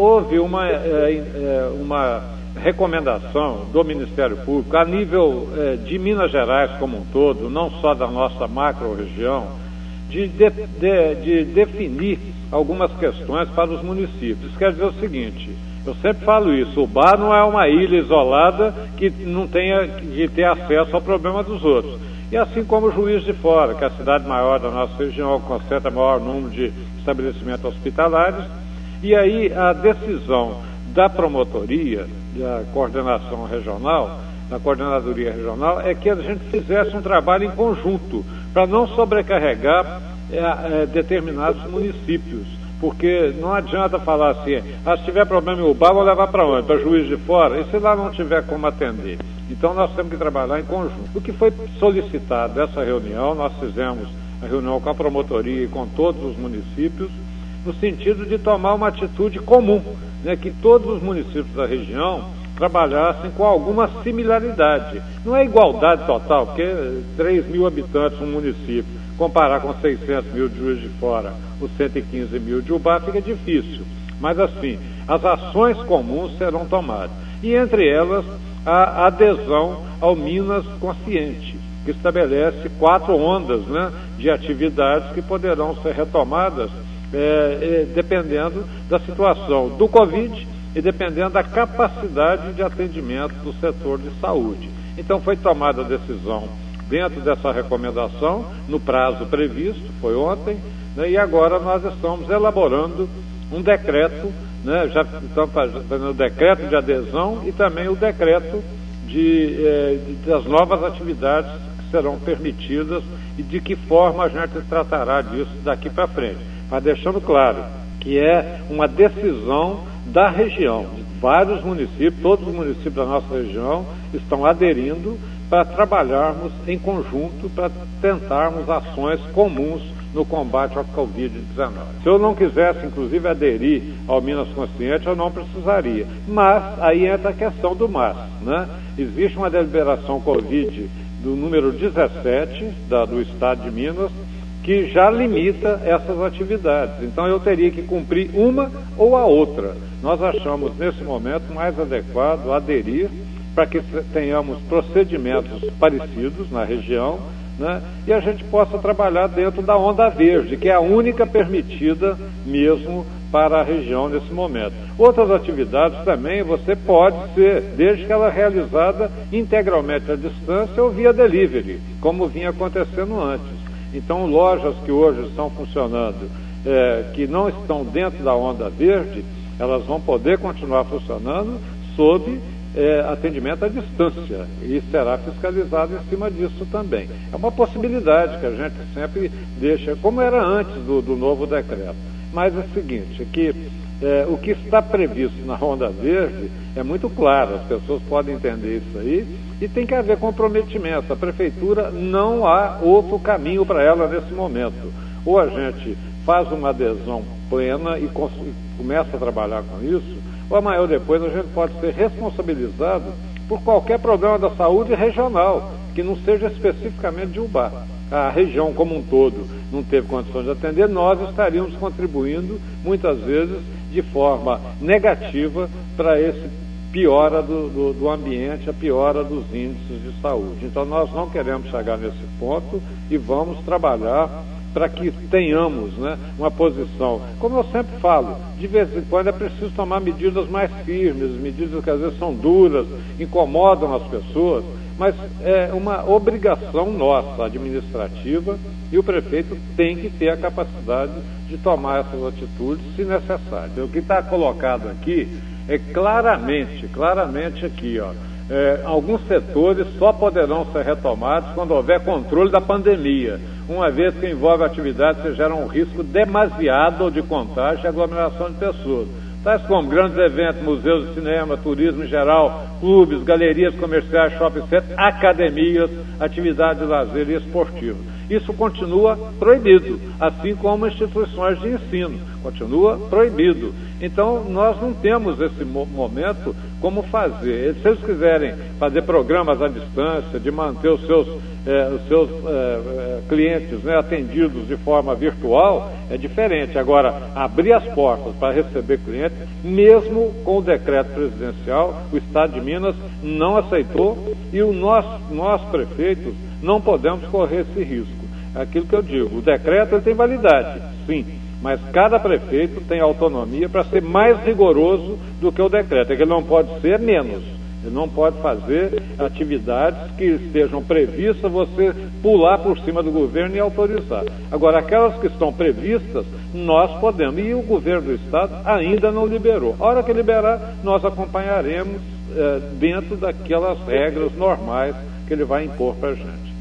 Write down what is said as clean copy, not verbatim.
houve uma recomendação do Ministério Público a nível de Minas Gerais como um todo, não só da nossa macro-região, de definir algumas questões para os municípios. Isso quer dizer o seguinte, eu sempre falo isso, o Bar não é uma ilha isolada que não tenha que ter acesso ao problema dos outros. E assim como o Juiz de Fora, que é a cidade maior da nossa região, concentra maior número de estabelecimentos hospitalares, e aí a decisão da promotoria, da coordenação regional, da coordenadoria regional, é que a gente fizesse um trabalho em conjunto, para não sobrecarregar determinados municípios, porque não adianta falar assim, se tiver problema em Ubá, vou levar para onde? Para Juiz de Fora? E se lá não tiver como atender? Então nós temos que trabalhar em conjunto. O que foi solicitado dessa reunião, nós fizemos a reunião com a promotoria e com todos os municípios, no sentido de tomar uma atitude comum, né, que todos os municípios da região trabalhassem com alguma similaridade. Não é igualdade total, porque 3 mil habitantes um município, comparar com 600 mil de Juiz de Fora, os 115 mil de Ubá, fica difícil. Mas assim, as ações comuns serão tomadas. E entre elas, a adesão ao Minas Consciente, que estabelece 4 ondas, né, de atividades que poderão ser retomadas dependendo da situação do Covid e dependendo da capacidade de atendimento do setor de saúde. Então foi tomada a decisão dentro dessa recomendação, no prazo previsto, foi ontem, né, e agora nós estamos elaborando um decreto, né, já estamos fazendo o decreto de adesão e também o decreto das novas atividades que serão permitidas e de que forma a gente tratará disso daqui para frente. Mas deixando claro que é uma decisão da região, de vários municípios, todos os municípios da nossa região estão aderindo para trabalharmos em conjunto, para tentarmos ações comuns no combate ao Covid-19. Se eu não quisesse, inclusive, aderir ao Minas Consciente, eu não precisaria. Mas aí entra a questão do MAS, né? Existe uma deliberação Covid do número 17 do Estado de Minas, que já limita essas atividades. Então eu teria que cumprir uma ou a outra. Nós achamos nesse momento mais adequado aderir para que tenhamos procedimentos parecidos na região, né, e a gente possa trabalhar dentro da onda verde, que é a única permitida mesmo para a região nesse momento. Outras atividades também você pode ser, desde que ela é realizada integralmente à distância ou via delivery, como vinha acontecendo antes. Então, lojas que hoje estão funcionando, que não estão dentro da onda verde, elas vão poder continuar funcionando sob atendimento à distância e será fiscalizado em cima disso também. É uma possibilidade que a gente sempre deixa, como era antes do novo decreto. Mas é o seguinte, que o que está previsto na onda verde é muito claro, as pessoas podem entender isso aí, e tem que haver comprometimento. A prefeitura não há outro caminho para ela nesse momento. Ou a gente faz uma adesão plena e começa a trabalhar com isso, ou amanhã ou depois a gente pode ser responsabilizado por qualquer problema da saúde regional, que não seja especificamente de Ubá. A região como um todo não teve condições de atender, nós estaríamos contribuindo, muitas vezes, de forma negativa para esse piora do ambiente, a piora dos índices de saúde. Então nós não queremos chegar nesse ponto e vamos trabalhar para que tenhamos, né, uma posição. Como eu sempre falo, de vez em quando é preciso tomar medidas mais firmes, medidas que às vezes são duras, incomodam as pessoas, mas é uma obrigação nossa, administrativa, e o prefeito tem que ter a capacidade de tomar essas atitudes, se necessário. O que está colocado aqui é claramente aqui, ó, alguns setores só poderão ser retomados quando houver controle da pandemia, uma vez que envolve atividades que geram um risco demasiado de contágio e aglomeração de pessoas, tais como grandes eventos, museus de cinema, turismo em geral, clubes, galerias comerciais, shopping centers, academias, atividades de lazer e esportivo. isso continua proibido, assim como instituições de ensino, continua proibido. Então, nós não temos esse momento como fazer. Se eles quiserem fazer programas à distância, de manter os seus clientes, né, atendidos de forma virtual, é diferente. Agora, abrir as portas para receber clientes, mesmo com o decreto presidencial, o Estado de Minas não aceitou, e nós prefeitos não podemos correr esse risco. É aquilo que eu digo, o decreto ele tem validade, sim, mas cada prefeito tem autonomia para ser mais rigoroso do que o decreto. É que ele não pode ser menos. Ele não pode fazer atividades que estejam previstas, você pular por cima do governo e autorizar. Agora, aquelas que estão previstas, nós podemos. E o governo do Estado ainda não liberou. A hora que liberar, nós acompanharemos dentro daquelas regras normais que ele vai impor para a gente.